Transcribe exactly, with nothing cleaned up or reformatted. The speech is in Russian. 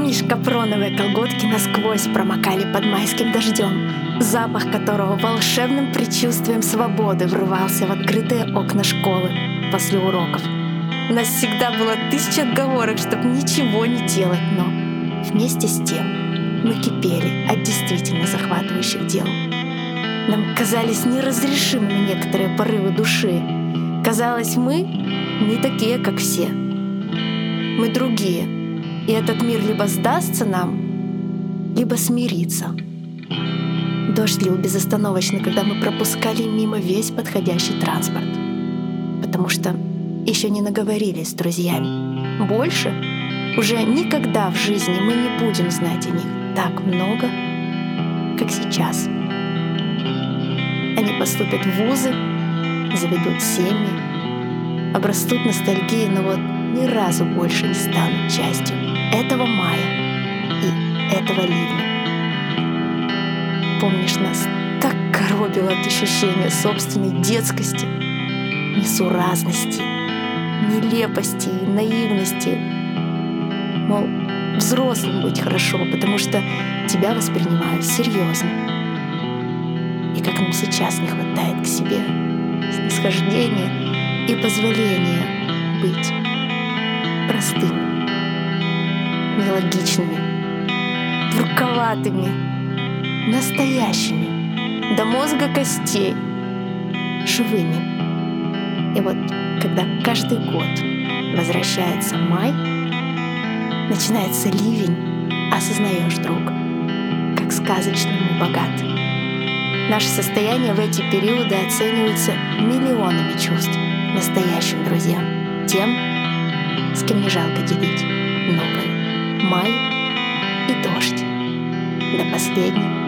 Помнишь, капроновые колготки насквозь промокали под майским дождем, запах которого волшебным предчувствием свободы врывался в открытые окна школы после уроков? У нас всегда было тысяча отговорок, чтобы ничего не делать, но вместе с тем мы кипели от действительно захватывающих дел. Нам казались неразрешимыми некоторые порывы души. Казалось, мы не такие, как все. Мы другие, и этот мир либо сдастся нам, либо смирится. Дождь лил безостановочно, когда мы пропускали мимо весь подходящий транспорт, потому что еще не наговорились с друзьями. Больше уже никогда в жизни мы не будем знать о них так много, как сейчас. Они поступят в вузы, заведут семьи, обрастут ностальгией, но вот ни разу больше не станут частью этого мая и этого ливня. Помнишь, нас так коробило от ощущения собственной детскости, несуразности, нелепости и наивности. Мол, взрослым быть хорошо, потому что тебя воспринимают серьезно. И как нам сейчас не хватает к себе снисхождения и позволения быть простыми, нелогичными, двурковатыми, настоящими, до мозга костей, живыми. И вот когда каждый год возвращается май, начинается ливень, осознаешь вдруг, как сказочно мы богаты. Наше состояние в эти периоды оценивается миллионами чувств настоящим друзьям, тем, с кем не жалко делить новый май и дождь до последней